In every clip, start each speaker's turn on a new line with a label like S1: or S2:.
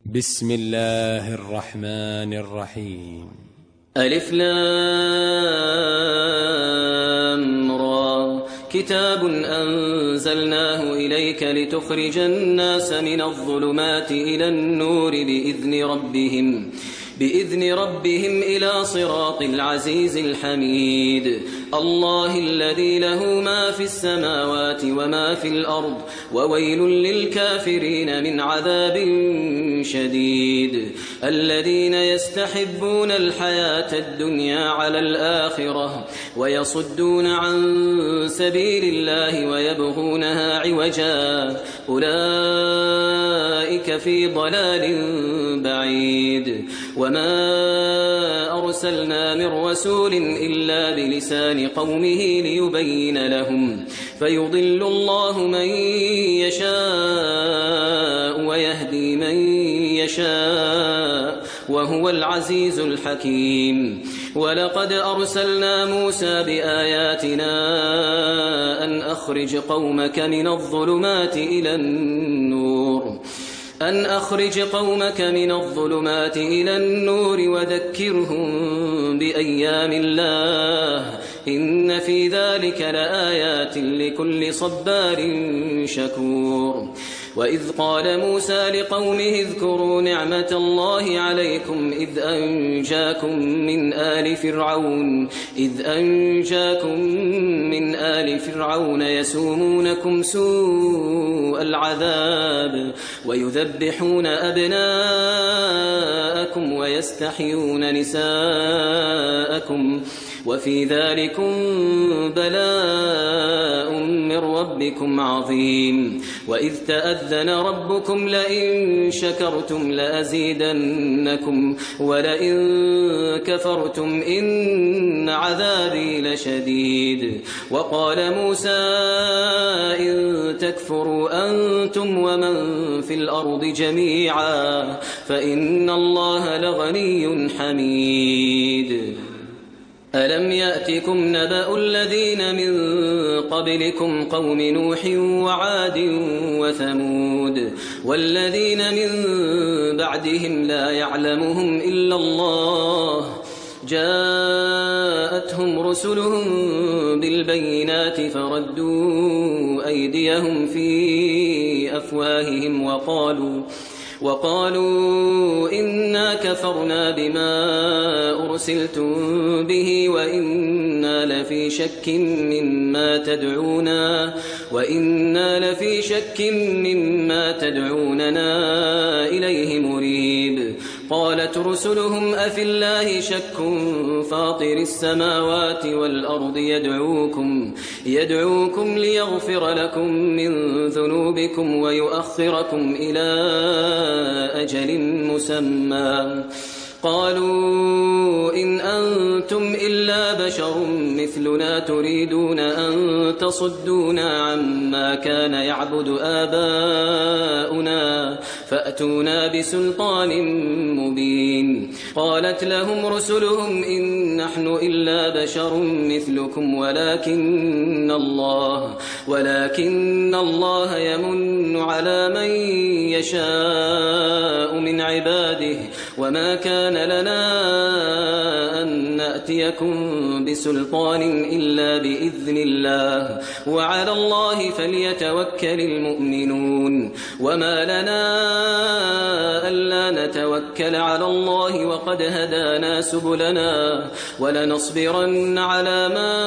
S1: بسم الله الرحمن الرحيم.
S2: ألف لام را كتاب أنزلناه إليك لتخرج الناس من الظلمات إلى النور بإذن ربهم إلى صراط العزيز الحميد. الله الذي له ما في السماوات وما في الأرض وويل للكافرين من عذاب شديد. الذين يستحبون الحياة الدنيا على الآخرة ويصدون عن سبيل الله ويبغونها عوجا أولئك في ضلال بعيد. وما أرسلنا من رسول إلا بلسان قومه ليبين لهم فيضل الله من يشاء ويهدي من يشاء وهو العزيز الحكيم. ولقد أرسلنا موسى بآياتنا أن أخرج قومك من الظلمات إلى النور وذكرهم بأيام الله إن في ذلك لآيات لكل صبار شكور. وإذ قال موسى لقومه اذكروا نعمة الله عليكم إذ أنجاكم من آل فرعون يسومونكم سوء العذاب ويذبحون أبناءكم ويستحيون نساءكم وفي ذلكم بلاء من ربكم عظيم. وإذ تأذن ربكم لئن شكرتم لأزيدنكم ولئن كفرتم إن عذابي لشديد. وقال موسى إن تكفروا أنتم ومن في الأرض جميعا فإن الله لغني حميد. ألم يأتكم نبأ الذين من قبلكم قوم نوح وعاد وثمود والذين من بعدهم لا يعلمهم إلا الله جاءتهم رسلهم بالبينات فردوا أيديهم في أفواههم وقالوا إنا كفرنا بما أرسلتم به وإنا لفي شك مما تدعوننا إليه مريب. قالت رسلهم أفي الله شك فاطر السماوات والأرض يدعوكم ليغفر لكم من ذنوبكم ويؤخركم إلى أجل مسمى. قالوا إن أنتم إلا بشر مثلنا تريدون أن تصدونا عما كان يعبد آباؤنا فأتونا بسلطان مبين. قالت لهم رسلهم إن نحن إلا بشر مثلكم ولكن الله يمن على من يشاء من عباده وما كان لنا أن نأتيكم بسلطان إلا بإذن الله وعلى الله فليتوكل المؤمنون. وما لنا ألا نتوكل على الله وقد هدانا سبلنا ولنصبرن على ما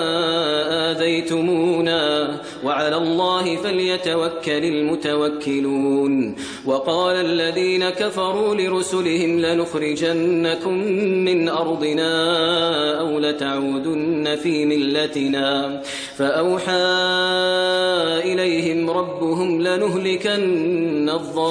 S2: آذيتمونا وعلى الله فليتوكل المتوكلون. وقال الذين كفروا لرسلهم لنخرجنكم من أرضنا أو لتعودن في ملتنا فأوحى إليهم ربهم لنهلكن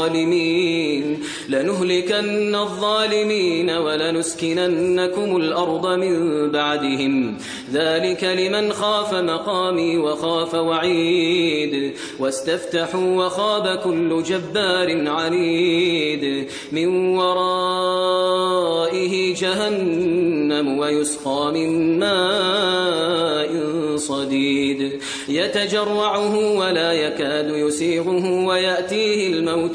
S2: الظالمين ولنسكننكم الأرض من بعدهم ذلك لمن خاف مقامي وخاف وعيد. واستفتحوا وخاب كل جبار عنيد من ورائه جهنم ويسقى من ماء صديد يتجرعه ولا يكاد يسيغه ويأتيه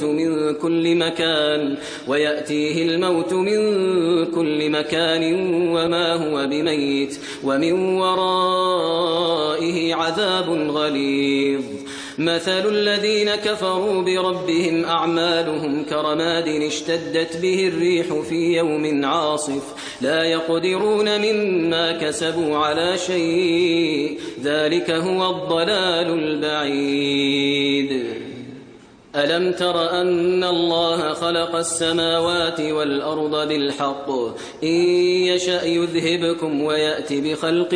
S2: الموت من كل مكان وما هو بميت ومن ورائه عذاب غليظ. مثل الذين كفروا بربهم أعمالهم كرماد اشتدت به الريح في يوم عاصف لا يقدرون مما كسبوا على شيء ذلك هو الضلال البعيد. ألم تر أن الله خلق السماوات والأرض بالحق إن يشأ يذهبكم ويأتي بخلق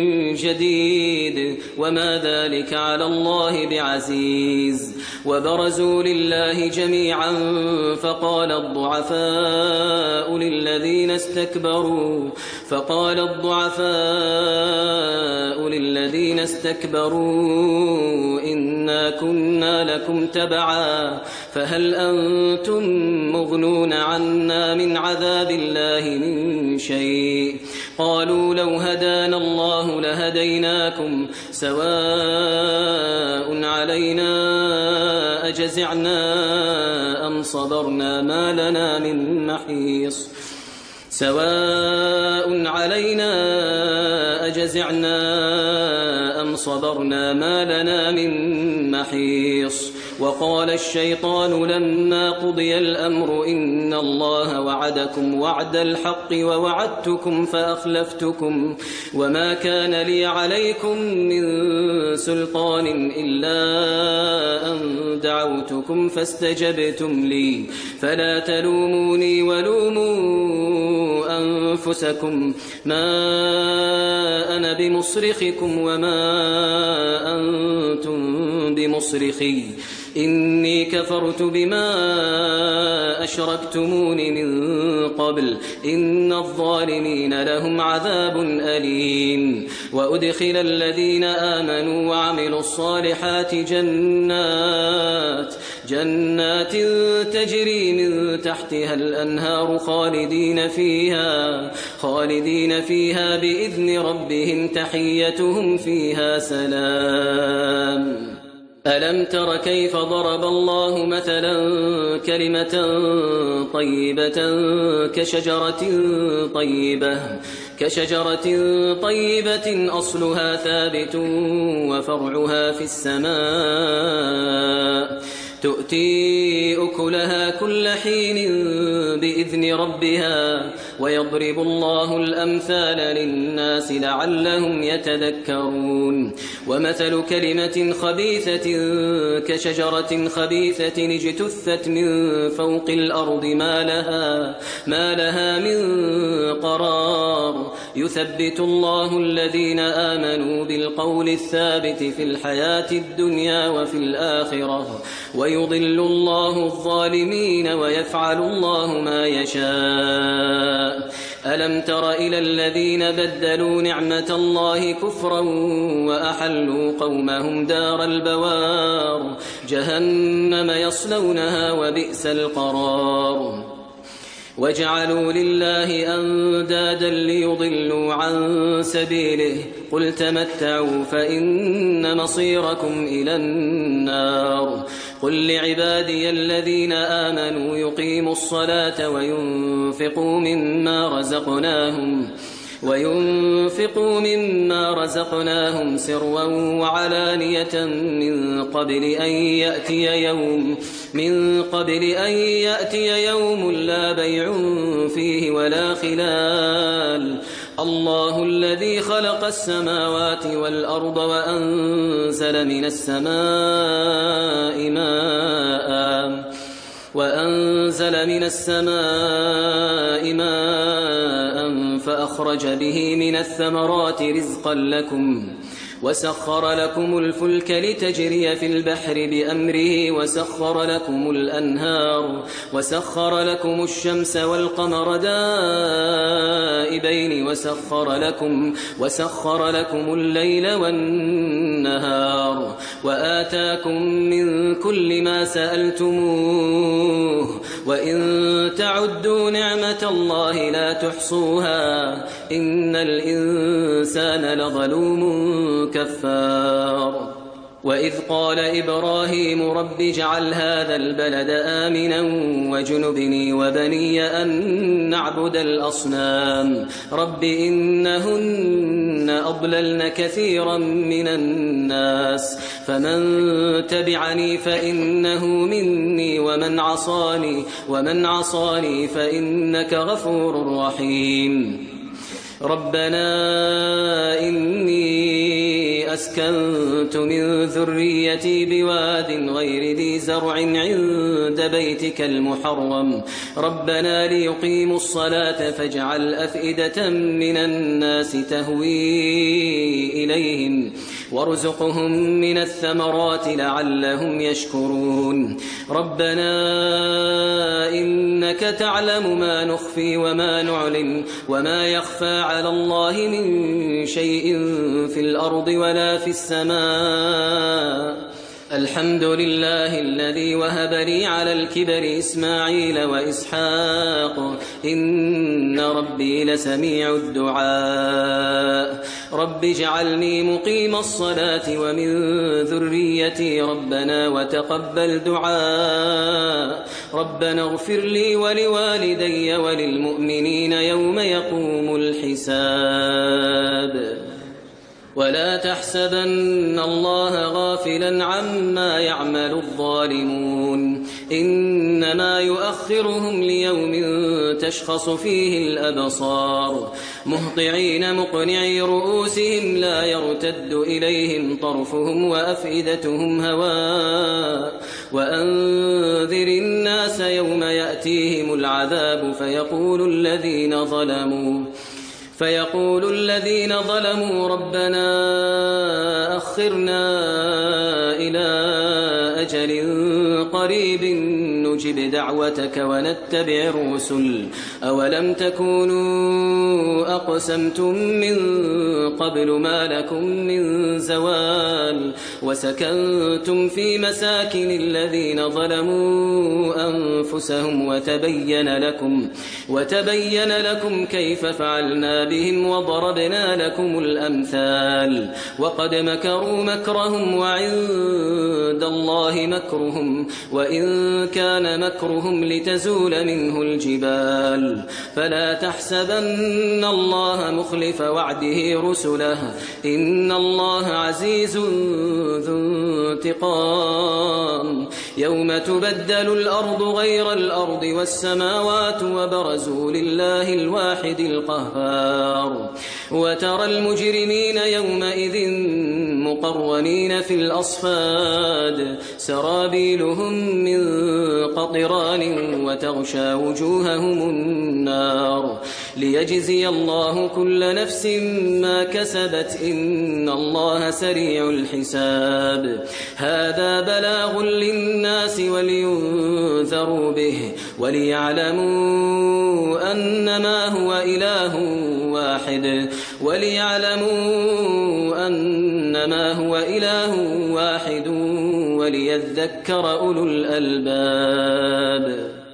S2: جديد وما ذلك على الله بعزيز. وبرزوا لله جميعا فقال الضعفاء للذين استكبروا إنا كنا لكم تبعا فهل أنتم مغنون عنا من عذاب الله من شيء قالوا لو هدانا الله لهديناكم سواء علينا أجزعنا أم صبرنا ما لنا من محيص وقال الشيطان لما قضي الأمر إن الله وعدكم وعد الحق ووعدتكم فأخلفتكم وما كان لي عليكم من سلطان إلا أن دعوتكم فاستجبتم لي فلا تلوموني ولوموا أنفسكم ما أنا بمصرخكم وما أنتم بمصرخي إني كفرت بما أشركتمون من قبل إن الظالمين لهم عذاب أليم. وأدخل الذين آمنوا وعملوا الصالحات جنات تجري من تحتها الأنهار خالدين فيها بإذن ربهم تحيتهم فيها سلام. ألم تر كيف ضرب الله مثلا كلمة طيبة كشجرة طيبة أصلها ثابت وفرعها في السماء تؤتي أكلها كل حين بإذن ربها ويضرب الله الأمثال للناس لعلهم يتذكرون. ومثل كلمة خبيثة كشجرة خبيثة اجتثت من فوق الأرض ما لها من قرار يثبت الله الذين آمنوا بالقول الثابت في الحياة الدنيا وفي الآخرة ويضل الله الظالمين ويفعل الله ما يشاء. ألم تر إلى الذين بدلوا نعمة الله كفرا وأحلوا قومهم دار البوار جهنم يصلونها وبئس القرار. وجعلوا لله أندادا ليضلوا عن سبيله قل تمتعوا فإن مصيركم إلى النار. قل لعبادي الذين آمنوا يقيموا الصلاة وينفقوا مما رزقناهم سرا وعلانية من قبل أن يأتي يوم لا بيع فيه ولا خلال. الله الذي خلق السماوات والأرض وأنزل من السماء ماء فأخرج به من الثمرات رزقا لكم وسخر لكم الفلك لتجري في البحر بأمره وسخر لكم الأنهار وسخر لكم الشمس والقمر دائبين وسخر لكم الليل والنهار وآتاكم من كل ما سألتموه وإن تعدوا نعمة الله لا تحصوها إن الإنسان لظلوم كفار وإذ قال إبراهيم رب اجعل هذا البلد آمنا واجنبني وبني أن نعبد الأصنام رب إنهن أضللن كثيرا من الناس فمن تبعني فإنه مني ومن عصاني فإنك غفور رحيم ربنا إني أسكنت من ذريتي بواد غير ذي زرع عند بيتك المحرم ربنا ليقيموا الصلاة فاجعل أفئدة من الناس تهوي إليهم وارزقهم من الثمرات لعلهم يشكرون ربنا إنك تعلم ما نخفي وما نعلن وما يخفى على الله من شيء في الأرض ولا في السماء الحمد لله الذي وهب لي على الكبر إسماعيل وإسحاق إن ربي لسميع الدعاء رب اجعلني مقيم الصلاة ومن ذريتي ربنا وتقبل دعاء ربنا اغفر لي ولوالدي وللمؤمنين يوم يقوم الحساب ولا تحسبن الله غافلا عما يعمل الظالمون إنما يؤخرهم ليوم تشخص فيه الأبصار مهطعين مقنعي رؤوسهم لا يرتد إليهم طرفهم وأفئدتهم هواء وأنذر الناس يوم يأتيهم العذاب فيقول الذين ظلموا ربنا أخرنا إلى أجل قريب نجب دعوتك ونتبع الرسل أولم تكونوا أقسمتم من قبل ما لكم من زوال وسكنتم في مساكن الذين ظلموا أنفسهم وتبين لكم كيف فعلنا بهم وضربنا لكم الأمثال وقد مكروا مكرهم وعند الله مكرهم وإن كان مكرهم لتزول منه الجبال فلا تحسبن الله مخلف وعده رسله إن الله عزيز ذو انتقام يوم تبدل الأرض غير الأرض والسماوات وبرزوا لله الواحد القهار وترى المجرمين يومئذ مقرنين في الأصفاد سرابيلهم من قطران وتغشى وجوههم النار ليجزي الله كل نفس ما كسبت إن الله سريع الحساب هذا بلاغ للناس ولينذروا به وليعلموا أنما هو إله واحد وليذكر أولو الألباب